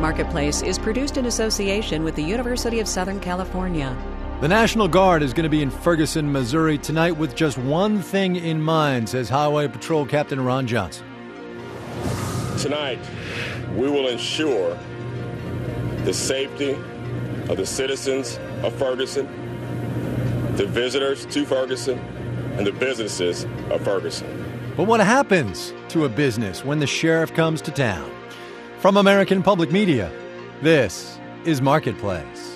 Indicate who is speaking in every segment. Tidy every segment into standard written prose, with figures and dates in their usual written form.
Speaker 1: Marketplace is produced in association with the University of Southern California.
Speaker 2: The National Guard is going to be in Ferguson, Missouri tonight with just one thing in mind, says Highway Patrol Captain Ron Johnson.
Speaker 3: Tonight, we will ensure the safety of the citizens of Ferguson, the visitors to Ferguson, and the businesses of Ferguson.
Speaker 2: But what happens to a business when the sheriff comes to town? From American Public Media, this is Marketplace.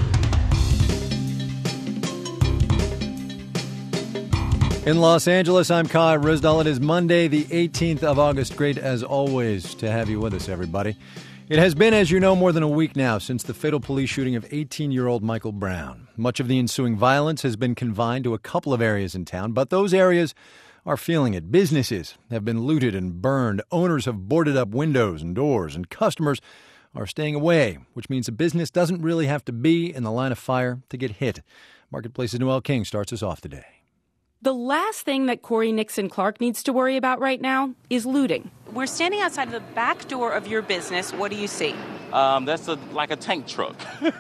Speaker 2: In Los Angeles, I'm Kai Rizdal. It is Monday, the 18th of August. Great, as always, to have you with us, everybody. It has been, as you know, more than a week now since the fatal police shooting of 18-year-old Michael Brown. Much of the ensuing violence has been confined to a couple of areas in town, but those areas are feeling it. Businesses have been looted and burned. Owners have boarded up windows and doors, and customers are staying away, which means a business doesn't really have to be in the line of fire to get hit. Marketplace's Noel King starts us off today.
Speaker 4: The last thing that Corey Nixon Clark needs to worry about right now is looting.
Speaker 5: We're standing outside of the back door of your business. What do you see?
Speaker 6: That's like a tank truck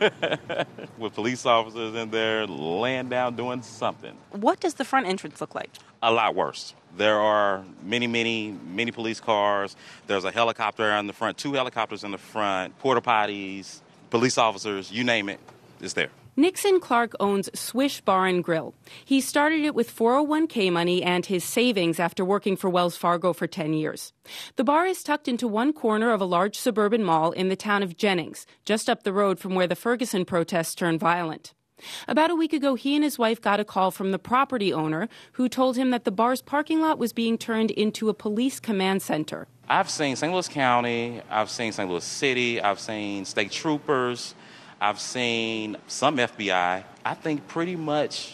Speaker 6: with police officers in there laying down doing something.
Speaker 5: What does the front entrance look like?
Speaker 6: A lot worse. There are many police cars. There's a helicopter in the front, 2 helicopters in the front, porta potties, police officers, you name it, it's there.
Speaker 4: Nixon Clark owns Swish Bar and Grill. He started it with 401k money and his savings after working for Wells Fargo for 10 years. The bar is tucked into one corner of a large suburban mall in the town of Jennings, just up the road from where the Ferguson protests turned violent. About a week ago, he and his wife got a call from the property owner who told him that the bar's parking lot was being turned into a police command center.
Speaker 6: I've seen St. Louis County, I've seen St. Louis City, I've seen state troopers, I've seen some FBI. I think pretty much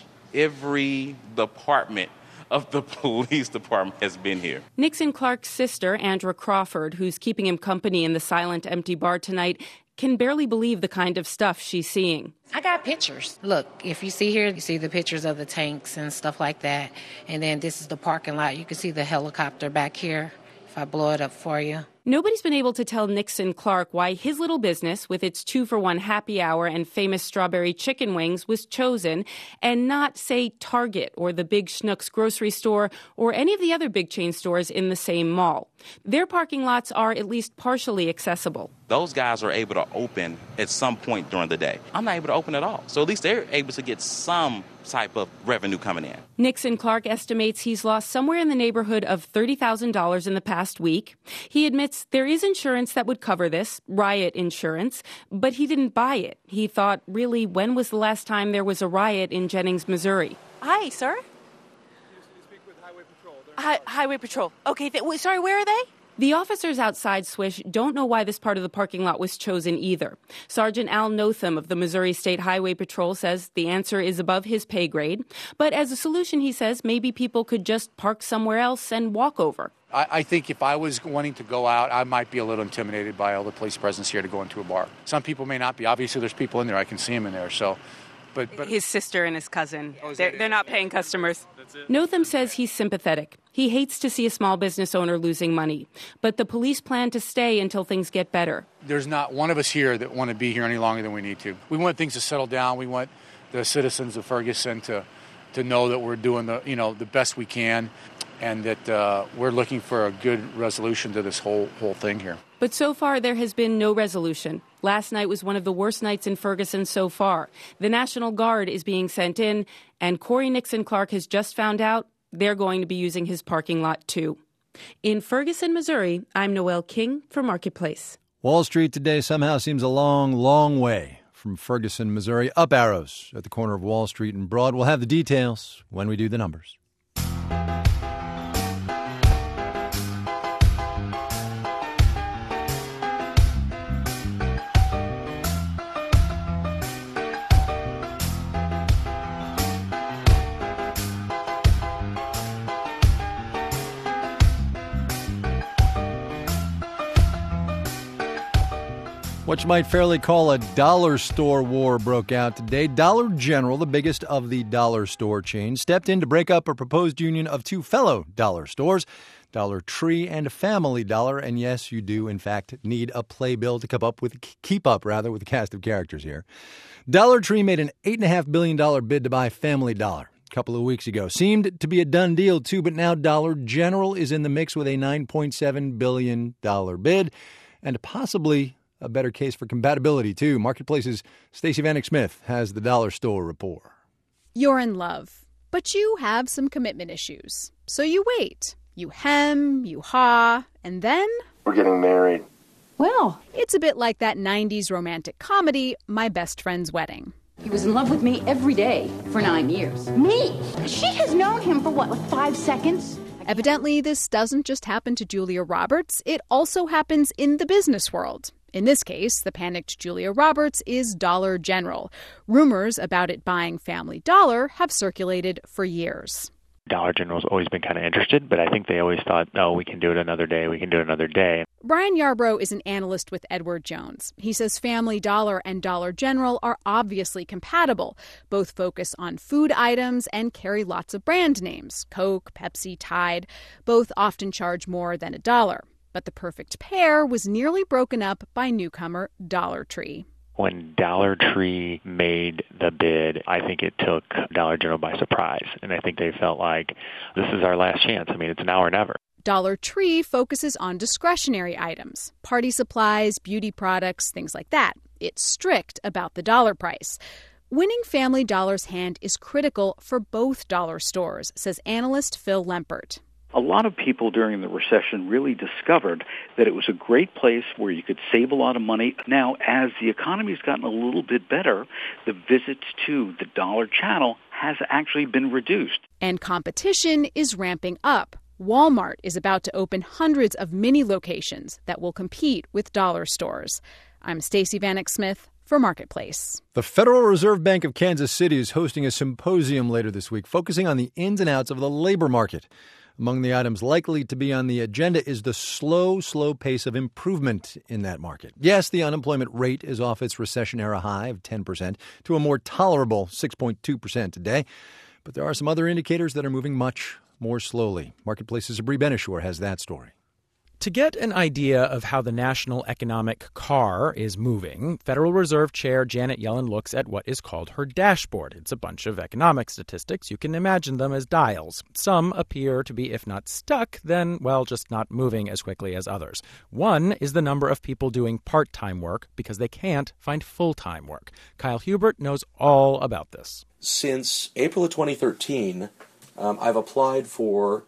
Speaker 6: every department of the police department has been here.
Speaker 4: Nixon Clark's sister, Andra Crawford, who's keeping him company in the silent, empty bar tonight, can barely believe the kind of stuff she's seeing.
Speaker 7: I got pictures. Look, if you see here, you see the pictures of the tanks and stuff like that. And then this is the parking lot. You can see the helicopter back here, if I blow it up for you.
Speaker 4: Nobody's been able to tell Nixon Clark why his little business, with its 2-for-1 happy hour and famous strawberry chicken wings, was chosen, and not, say, Target or the Big Schnucks grocery store or any of the other big chain stores in the same mall. Their parking lots are at least partially accessible.
Speaker 6: Those guys are able to open at some point during the day. I'm not able to open at all. So at least they're able to get some type of revenue coming in.
Speaker 4: Nixon Clark estimates he's lost somewhere in the neighborhood of $30,000 in the past week. He admits there is insurance that would cover this, riot insurance, but he didn't buy it. He thought, really, when was the last time there was a riot in Jennings, Missouri?
Speaker 5: Hi, sir.
Speaker 8: You speak with Highway Patrol.
Speaker 5: Highway Patrol. Okay, sorry, where are they?
Speaker 4: The officers outside Swish don't know why this part of the parking lot was chosen either. Sergeant Al Notham of the Missouri State Highway Patrol says the answer is above his pay grade. But as a solution, he says, maybe people could just park somewhere else and walk over.
Speaker 8: I think if I was wanting to go out, I might be a little intimidated by all the police presence here to go into a bar. Some people may not be. Obviously, there's people in there. I can see them in there. So, but
Speaker 5: his sister and his cousin, they're not paying customers.
Speaker 4: Notham says he's sympathetic. He hates to see a small business owner losing money. But the police plan to stay until things get better.
Speaker 8: There's not one of us here that want to be here any longer than we need to. We want things to settle down. We want the citizens of Ferguson to know that we're doing the best we can, and that we're looking for a good resolution to this whole thing here.
Speaker 4: But so far, there has been no resolution. Last night was one of the worst nights in Ferguson so far. The National Guard is being sent in, and Corey Nixon Clark has just found out they're going to be using his parking lot, too. In Ferguson, Missouri, I'm Noel King for Marketplace.
Speaker 2: Wall Street today somehow seems a long, long way from Ferguson, Missouri. Up arrows at the corner of Wall Street and Broad. We'll have the details when we do the numbers. What you might fairly call a dollar store war broke out today. Dollar General, the biggest of the dollar store chains, stepped in to break up a proposed union of 2 fellow dollar stores. Dollar Tree, and Family Dollar. And yes, you do, in fact, need a playbill to keep up with the cast of characters here. Dollar Tree made an $8.5 billion bid to buy Family Dollar a couple of weeks ago. Seemed to be a done deal, too, but now Dollar General is in the mix with a $9.7 billion bid and possibly a better case for compatibility, too. Marketplace's Stacey Vanek Smith has the Dollar Store report.
Speaker 9: You're in love, but you have some commitment issues. So you wait. You hem, you haw, and then...
Speaker 3: We're getting married.
Speaker 9: Well, it's a bit like that 90s romantic comedy, My Best Friend's Wedding.
Speaker 10: He was in love with me every day for 9 years.
Speaker 11: Me? She has known him for what, like 5 seconds?
Speaker 9: Evidently, this doesn't just happen to Julia Roberts. It also happens in the business world. In this case, the panicked Julia Roberts is Dollar General. Rumors about it buying Family Dollar have circulated for years.
Speaker 12: Dollar General's always been kind of interested, but I think they always thought, oh, we can do it another day.
Speaker 9: Brian Yarbrough is an analyst with Edward Jones. He says Family Dollar and Dollar General are obviously compatible. Both focus on food items and carry lots of brand names, Coke, Pepsi, Tide. Both often charge more than $1. But the perfect pair was nearly broken up by newcomer Dollar Tree.
Speaker 12: When Dollar Tree made the bid, I think it took Dollar General by surprise. And I think they felt like, this is our last chance. I mean, it's now or never.
Speaker 9: Dollar Tree focuses on discretionary items, party supplies, beauty products, things like that. It's strict about the dollar price. Winning Family Dollar's hand is critical for both dollar stores, says analyst Phil Lempert.
Speaker 13: A lot of people during the recession really discovered that it was a great place where you could save a lot of money. Now, as the economy's gotten a little bit better, the visits to the dollar channel has actually been reduced.
Speaker 9: And competition is ramping up. Walmart is about to open hundreds of mini locations that will compete with dollar stores. I'm Stacey Vanek Smith for Marketplace.
Speaker 2: The Federal Reserve Bank of Kansas City is hosting a symposium later this week focusing on the ins and outs of the labor market. Among the items likely to be on the agenda is the slow pace of improvement in that market. Yes, the unemployment rate is off its recession-era high of 10% to a more tolerable 6.2% today. But there are some other indicators that are moving much more slowly. Marketplace's Sabri Benishore has that story.
Speaker 14: To get an idea of how the national economic car is moving, Federal Reserve Chair Janet Yellen looks at what is called her dashboard. It's a bunch of economic statistics. You can imagine them as dials. Some appear to be, if not stuck, then, well, just not moving as quickly as others. One is the number of people doing part-time work because they can't find full-time work. Kyle Hubert knows all about this.
Speaker 15: Since April of 2013, I've applied for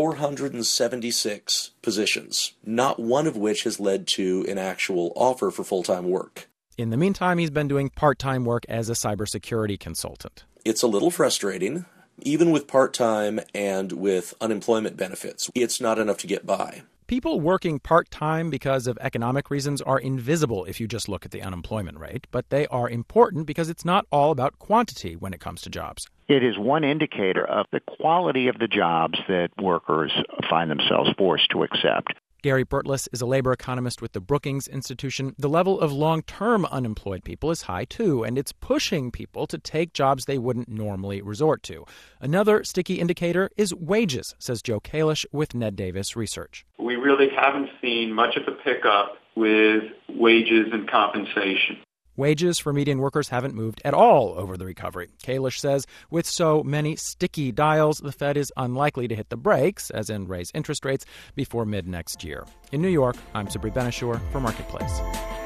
Speaker 15: 476 positions, not one of which has led to an actual offer for full-time work.
Speaker 14: In the meantime, he's been doing part-time work as a cybersecurity consultant.
Speaker 15: It's a little frustrating. Even with part-time and with unemployment benefits, it's not enough to get by.
Speaker 14: People working part-time because of economic reasons are invisible if you just look at the unemployment rate, but they are important because it's not all about quantity when it comes to jobs.
Speaker 16: It is one indicator of the quality of the jobs that workers find themselves forced to accept.
Speaker 14: Gary Burtless is a labor economist with the Brookings Institution. The level of long-term unemployed people is high, too, and it's pushing people to take jobs they wouldn't normally resort to. Another sticky indicator is wages, says Joe Kalish with Ned Davis Research.
Speaker 17: We really haven't seen much of a pickup with wages and compensation.
Speaker 14: Wages for median workers haven't moved at all over the recovery. Kalish says with so many sticky dials, the Fed is unlikely to hit the brakes, as in raise interest rates, before mid-next year. In New York, I'm Sabri Benishore for Marketplace.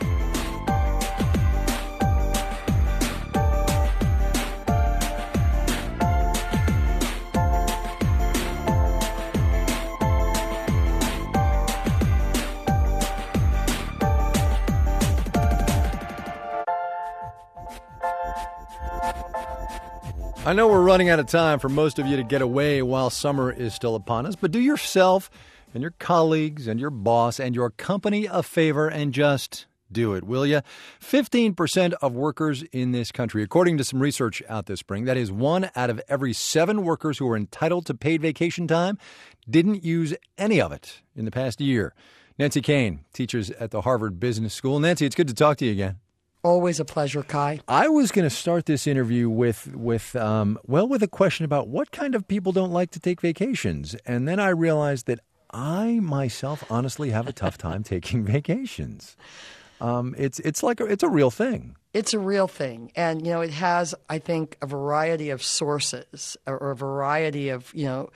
Speaker 2: I know we're running out of time for most of you to get away while summer is still upon us, but do yourself and your colleagues and your boss and your company a favor and just do it, will you? 15% of workers in this country, according to some research out this spring, that is 1 out of every 7 workers who are entitled to paid vacation time, didn't use any of it in the past year. Nancy Kane teaches at the Harvard Business School. Nancy, it's good to talk to you again.
Speaker 18: Always a pleasure, Kai.
Speaker 2: I was going to start this interview with a question about what kind of people don't like to take vacations. And then I realized that I myself honestly have a tough time taking vacations. It's a real thing.
Speaker 18: It's a real thing. And, it has, I think, a variety of sources or a variety of,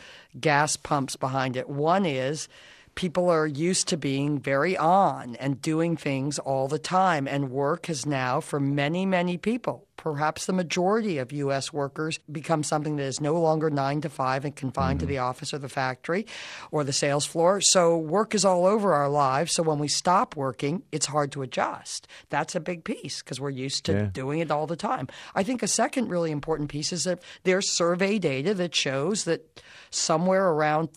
Speaker 18: gas pumps behind it. One is people are used to being very on and doing things all the time. And work has now, for many, many people, perhaps the majority of U.S. workers, become something that is no longer 9 to 5 and confined to the office or the factory or the sales floor. So work is all over our lives. So when we stop working, it's hard to adjust. That's a big piece because we're used to doing it all the time. I think a second really important piece is that there's survey data that shows that somewhere around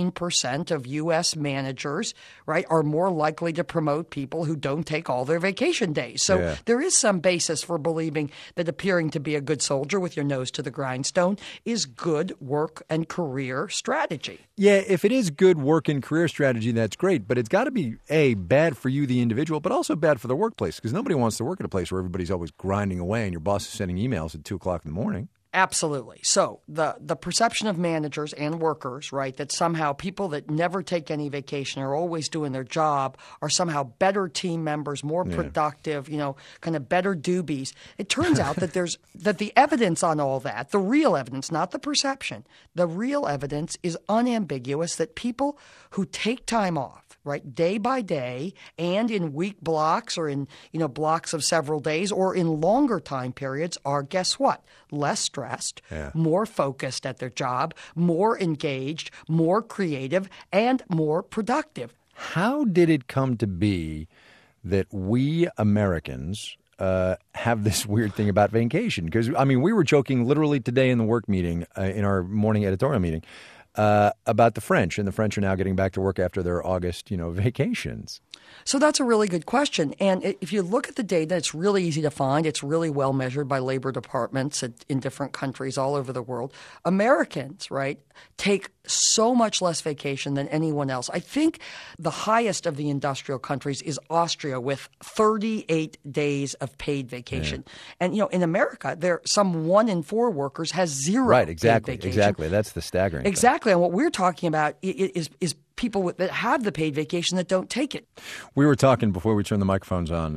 Speaker 18: 13% of U.S. managers, right, are more likely to promote people who don't take all their vacation days. So there is some basis for believing that appearing to be a good soldier with your nose to the grindstone is good work and career strategy.
Speaker 2: Yeah, if it is good work and career strategy, that's great. But it's got to be, A, bad for you, the individual, but also bad for the workplace because nobody wants to work at a place where everybody's always grinding away and your boss is sending emails at 2 o'clock in the morning.
Speaker 18: Absolutely. So the perception of managers and workers, right, that somehow people that never take any vacation are always doing their job are somehow better team members, more productive, kind of better doobies. It turns out that that the evidence on all that, the real evidence, not the perception, the real evidence is unambiguous that people who take time off, right, day by day and in week blocks or in, blocks of several days or in longer time periods are, guess what, less stressed, more focused at their job, more engaged, more creative, and more productive.
Speaker 2: How did it come to be that we Americans have this weird thing about vacation? Because, we were joking literally today in the work meeting, in our morning editorial meeting, about the French, and the French are now getting back to work after their August, vacations.
Speaker 18: So that's a really good question. And if you look at the data, it's really easy to find. It's really well measured by labor departments in different countries all over the world. Americans, right, take so much less vacation than anyone else. I think the highest of the industrial countries is Austria with 38 days of paid vacation. And, in America, some 1 in 4 workers has 0
Speaker 2: right, exactly,
Speaker 18: paid vacation.
Speaker 2: Exactly. That's the staggering thing.
Speaker 18: Exactly. And what we're talking about is people that have the paid vacation that don't take it.
Speaker 2: We were talking before we turned the microphones on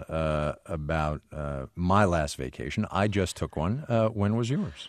Speaker 2: about my last vacation. I just took one. When was yours?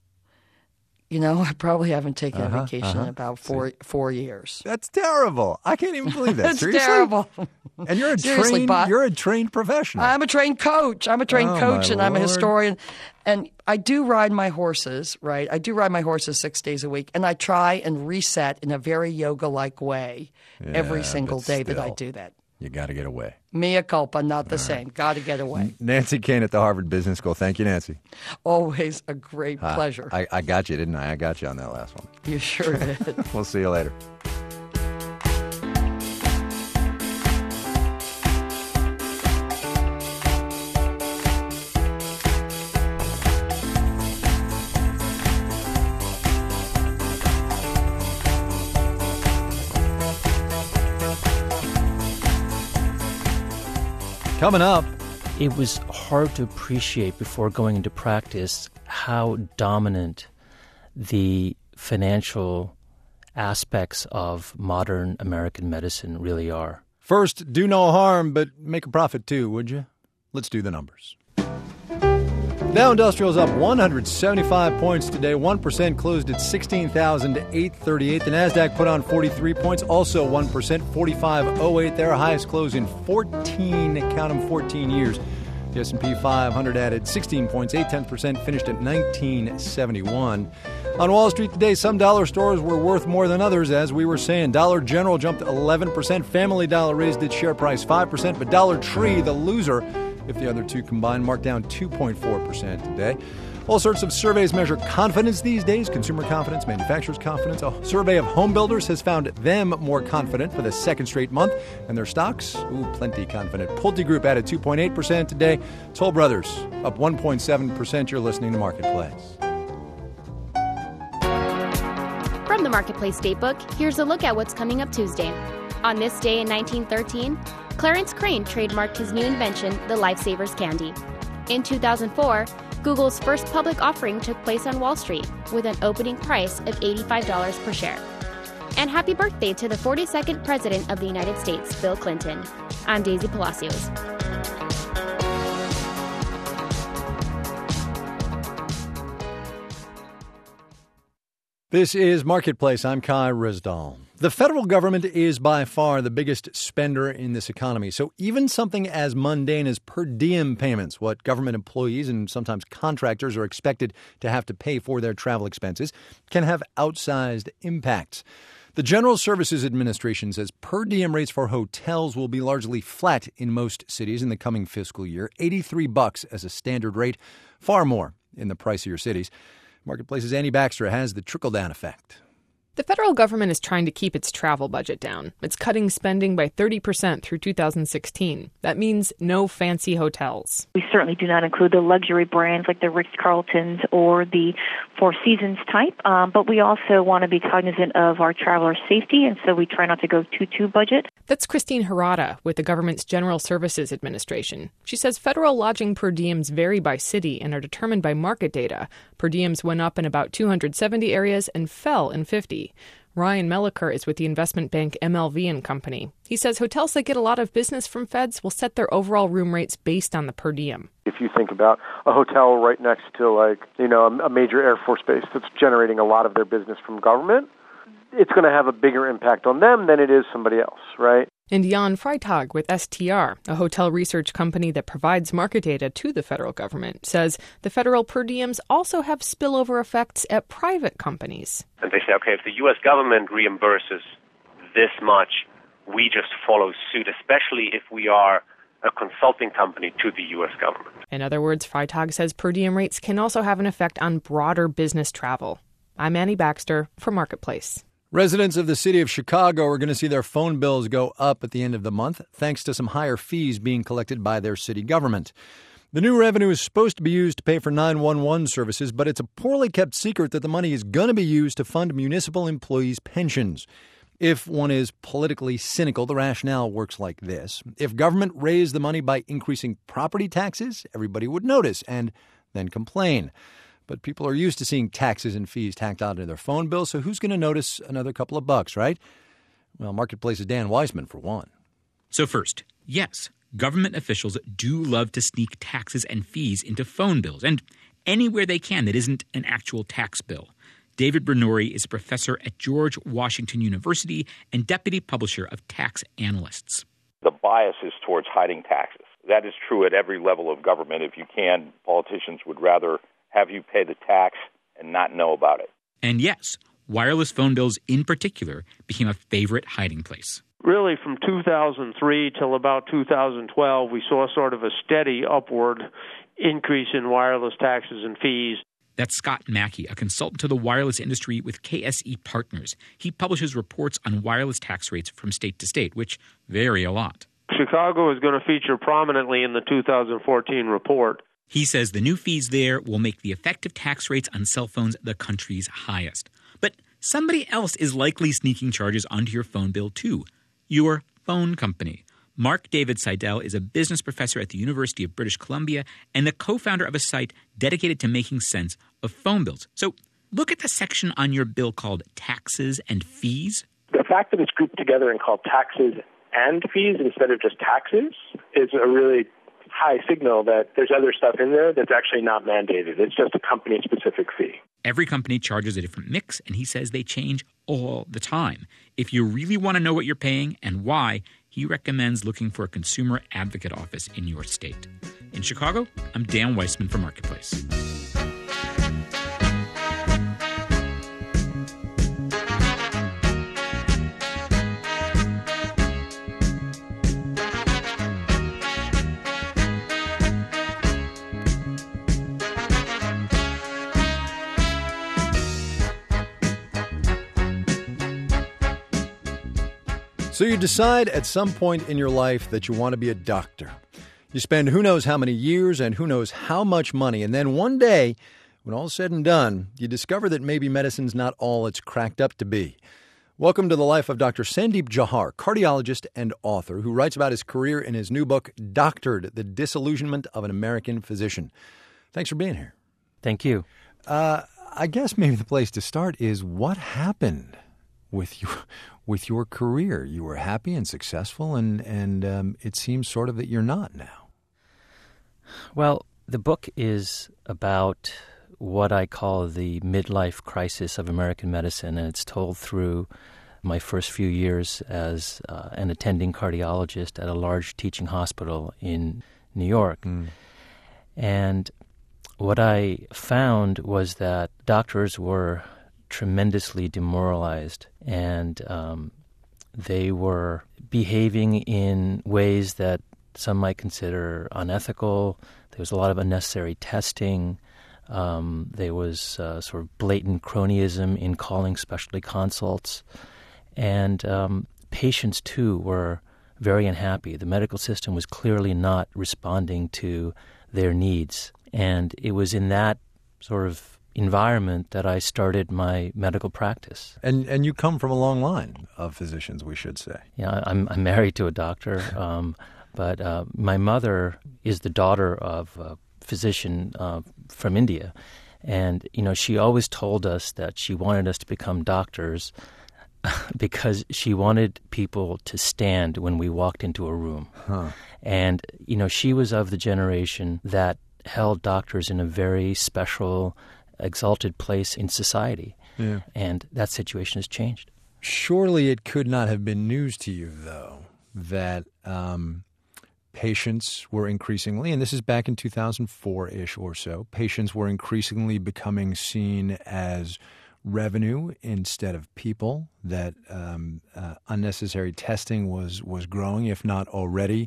Speaker 18: I probably haven't taken a vacation in about four years.
Speaker 2: That's terrible. I can't even believe that.
Speaker 18: That's
Speaker 2: Seriously?
Speaker 18: terrible.
Speaker 2: And you're a trained professional.
Speaker 18: I'm a trained coach. I'm a historian. And I do ride my horses, right? I do ride my horses 6 days a week. And I try and reset in a very yoga-like way every single day that I do that.
Speaker 2: You got to get away.
Speaker 18: Mea culpa, not the same. Got to get away.
Speaker 2: Nancy Kane at the Harvard Business School. Thank you, Nancy.
Speaker 18: Always a great pleasure.
Speaker 2: I got you, didn't I? I got you on that last one.
Speaker 18: You sure did.
Speaker 2: We'll see you later. Coming up.
Speaker 19: It was hard to appreciate before going into practice how dominant the financial aspects of modern American medicine really are.
Speaker 2: First, do no harm, but make a profit too, would you? Let's do the numbers. Dow Industrial's up 175 points today. 1% closed at 16,838. The Nasdaq put on 43 points, also 1%, 45.08. Their highest close in 14 years. The S&P 500 added 16 points, 0.8%, finished at 1971. On Wall Street today, some dollar stores were worth more than others, as we were saying. Dollar General jumped 11%. Family Dollar raised its share price 5%, but Dollar Tree, the loser, if the other two combined, marked down 2.4% today. All sorts of surveys measure confidence these days, consumer confidence, manufacturers' confidence. A survey of home builders has found them more confident for the second straight month, and their stocks, plenty confident. PulteGroup added 2.8% today. Toll Brothers up 1.7%. You're listening to Marketplace.
Speaker 20: From the Marketplace Datebook, here's a look at what's coming up Tuesday. On this day in 1913, Clarence Crane trademarked his new invention, the Lifesavers Candy. In 2004, Google's first public offering took place on Wall Street with an opening price of $85 per share. And happy birthday to the 42nd President of the United States, Bill Clinton. I'm Daisy Palacios.
Speaker 2: This is Marketplace. I'm Kai Rizdal. The federal government is by far the biggest spender in this economy. So even something as mundane as per diem payments, what government employees and sometimes contractors are expected to have to pay for their travel expenses, can have outsized impacts. The General Services Administration says per diem rates for hotels will be largely flat in most cities in the coming fiscal year. $83 as a standard rate, far more in the pricier cities. Marketplace's Annie Baxter has the trickle-down effect.
Speaker 21: The federal government is trying to keep its travel budget down. It's cutting spending by 30% through 2016. That means no fancy hotels.
Speaker 22: We certainly do not include the luxury brands like the Ritz-Carltons or the Four Seasons type, but we also want to be cognizant of our travelers' safety, and so we try not to go too budget.
Speaker 21: That's Christine Harada with the government's General Services Administration. She says federal lodging per diems vary by city and are determined by market data. Per diems went up in about 270 areas and fell in 50. Ryan Melliker is with the investment bank MLV & Company. He says hotels that get a lot of business from feds will set their overall room rates based on the per diem.
Speaker 23: If you think about a hotel right next to a major Air Force base that's generating a lot of their business from government, it's going to have a bigger impact on them than it is somebody else, right?
Speaker 21: And Jan Freitag with STR, a hotel research company that provides market data to the federal government, says the federal per diems also have spillover effects at private companies.
Speaker 24: And they say, okay, if the U.S. government reimburses this much, we just follow suit, especially if we are a consulting company to the U.S. government.
Speaker 21: In other words, Freitag says per diem rates can also have an effect on broader business travel. I'm Annie Baxter for Marketplace.
Speaker 2: Residents of the city of Chicago are going to see their phone bills go up at the end of the month, thanks to some higher fees being collected by their city government. The new revenue is supposed to be used to pay for 911 services, but it's a poorly kept secret that the money is going to be used to fund municipal employees' pensions. If one is politically cynical, the rationale works like this. If government raised the money by increasing property taxes, everybody would notice and then complain. But people are used to seeing taxes and fees tacked onto their phone bill, so who's going to notice another couple of bucks, right? Well, Marketplace's Dan Weissman, for one.
Speaker 25: So first, yes, government officials do love to sneak taxes and fees into phone bills, and anywhere they can that isn't an actual tax bill. David Bernori is a professor at George Washington University and deputy publisher of Tax Analysts.
Speaker 26: The bias is towards hiding taxes. That is true at every level of government. If you can, politicians would rather have you pay the tax and not know about it.
Speaker 25: And yes, wireless phone bills in particular became a favorite hiding place.
Speaker 27: Really, from 2003 till about 2012, we saw sort of a steady upward increase in wireless taxes and fees.
Speaker 25: That's Scott Mackey, a consultant to the wireless industry with KSE Partners. He publishes reports on wireless tax rates from state to state, which vary a lot.
Speaker 27: Chicago is going to feature prominently in the 2014 report.
Speaker 25: He says the new fees there will make the effective tax rates on cell phones the country's highest. But somebody else is likely sneaking charges onto your phone bill, too. Your phone company. Mark David Seidel is a business professor at the University of British Columbia and the co-founder of a site dedicated to making sense of phone bills. So look at the section on your bill called Taxes and Fees.
Speaker 28: The fact that it's grouped together and called taxes and fees instead of just taxes is a really high signal that there's other stuff in there that's actually not mandated. It's just a company-specific fee.
Speaker 25: Every company charges a different mix, and he says they change all the time. If you really want to know what you're paying and why, he recommends looking for a consumer advocate office in your state. In Chicago, I'm Dan Weissman for Marketplace.
Speaker 2: So you decide at some point in your life that you want to be a doctor. You spend who knows how many years and who knows how much money, and then one day, when all's said and done, you discover that maybe medicine's not all it's cracked up to be. Welcome to the life of Dr. Sandeep Jauhar, cardiologist and author, who writes about his career in his new book, Doctored, The Disillusionment of an American Physician. Thanks for being here.
Speaker 19: Thank you.
Speaker 2: I guess maybe the place to start is what happened? with your career? You were happy and successful, and it seems sort of that you're not now.
Speaker 19: Well, the book is about what I call the midlife crisis of American medicine, and it's told through my first few years as an attending cardiologist at a large teaching hospital in New York. And what I found was that doctors were tremendously demoralized, and they were behaving in ways that some might consider unethical. There was a lot of unnecessary testing. There was sort of blatant cronyism in calling specialty consults. And patients, too, were very unhappy. The medical system was clearly not responding to their needs. And it was in that sort of environment that I started my medical practice.
Speaker 2: And you come from a long line of physicians, we should say.
Speaker 19: Yeah, I'm married to a doctor, but my mother is the daughter of a physician from India. And, she always told us that she wanted us to become doctors because she wanted people to stand when we walked into a room. And, she was of the generation that held doctors in a very special, exalted place in society.
Speaker 2: Yeah.
Speaker 19: And that situation has changed.
Speaker 2: Surely it could not have been news to you, though, that patients were increasingly, and this is back in 2004-ish or so, patients were increasingly becoming seen as revenue instead of people, that unnecessary testing was growing, if not already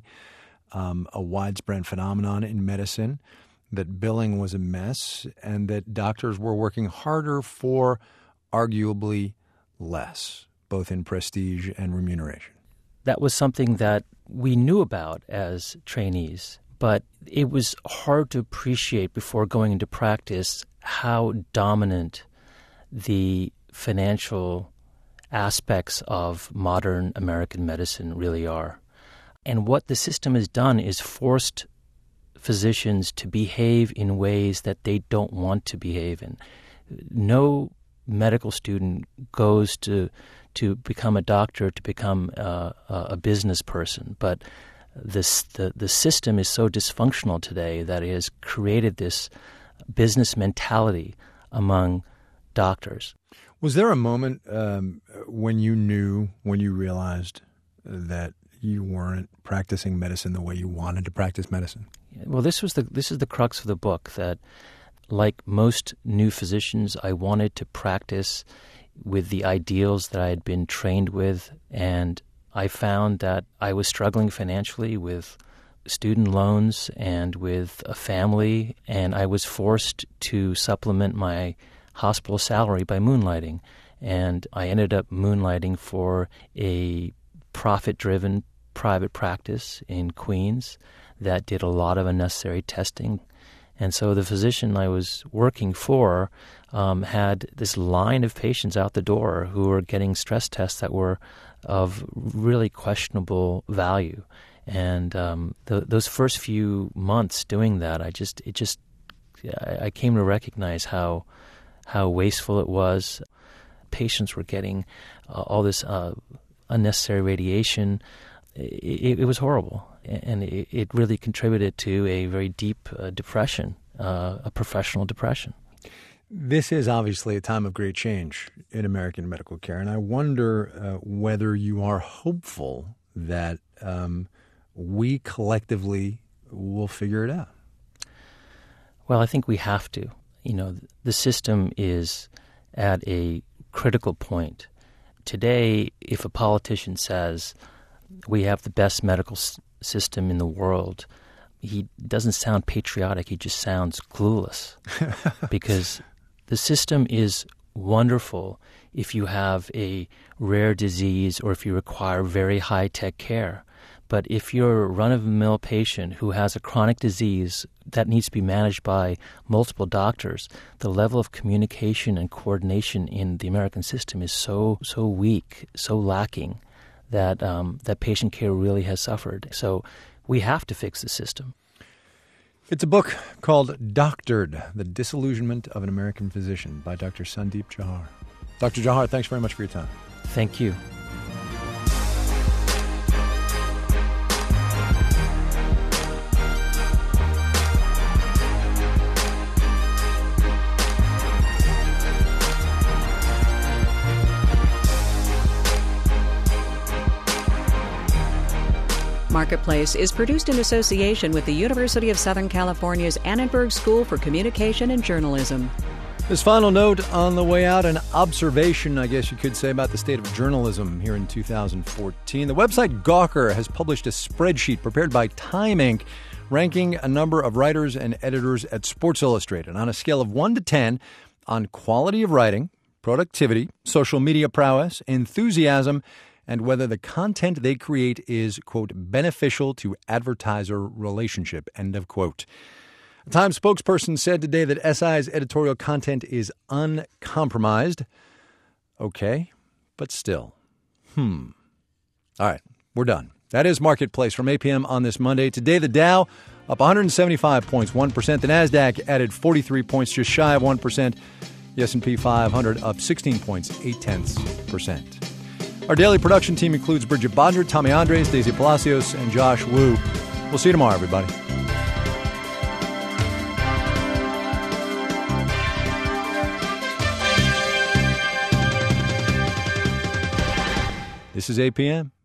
Speaker 2: a widespread phenomenon in medicine, that billing was a mess, and that doctors were working harder for arguably less, both in prestige and remuneration.
Speaker 19: That was something that we knew about as trainees, but it was hard to appreciate before going into practice how dominant the financial aspects of modern American medicine really are. And what the system has done is forced physicians to behave in ways that they don't want to behave in. No medical student goes to become a doctor to become a business person, but the system is so dysfunctional today that it has created this business mentality among doctors.
Speaker 2: Was there a moment when you realized that you weren't practicing medicine the way you wanted to practice medicine?
Speaker 19: Well, this is the crux of the book, that like most new physicians, I wanted to practice with the ideals that I had been trained with, and I found that I was struggling financially with student loans and with a family, and I was forced to supplement my hospital salary by moonlighting. And I ended up moonlighting for a profit-driven private practice in Queens that did a lot of unnecessary testing. And so the physician I was working for had this line of patients out the door who were getting stress tests that were of really questionable value. And those first few months doing that, I came to recognize how wasteful it was. Patients were getting all this unnecessary radiation. It was horrible, and it really contributed to a very deep depression, a professional depression.
Speaker 2: This is obviously a time of great change in American medical care, and I wonder whether you are hopeful that we collectively will figure it out.
Speaker 19: Well, I think we have to. The system is at a critical point. Today, if a politician says we have the best medical system in the world, he doesn't sound patriotic. He just sounds clueless because the system is wonderful if you have a rare disease or if you require very high-tech care. But if you're a run-of-the-mill patient who has a chronic disease that needs to be managed by multiple doctors, the level of communication and coordination in the American system is so weak, so lacking, that that patient care really has suffered. So we have to fix the system.
Speaker 2: It's a book called Doctored, The Disillusionment of an American Physician by Dr. Sandeep Jauhar. Dr. Jauhar, thanks very much for your time.
Speaker 19: Thank you.
Speaker 1: Marketplace is produced in association with the University of Southern California's Annenberg School for Communication and Journalism.
Speaker 2: This final note on the way out, an observation, I guess you could say, about the state of journalism here in 2014. The website Gawker has published a spreadsheet prepared by Time Inc., ranking a number of writers and editors at Sports Illustrated on a scale of 1 to 10 on quality of writing, productivity, social media prowess, enthusiasm, and whether the content they create is, quote, beneficial to advertiser relationship, end of quote. A Times spokesperson said today that SI's editorial content is uncompromised. Okay, but still. All right, we're done. That is Marketplace from 8 p.m. on this Monday. Today, the Dow up 175 points, 1%. The NASDAQ added 43 points, just shy of 1%. The S&P 500 up 16 points, 0.8%. Our daily production team includes Bridget Bodger, Tommy Andres, Daisy Palacios, and Josh Wu. We'll see you tomorrow, everybody. This is 8 p.m.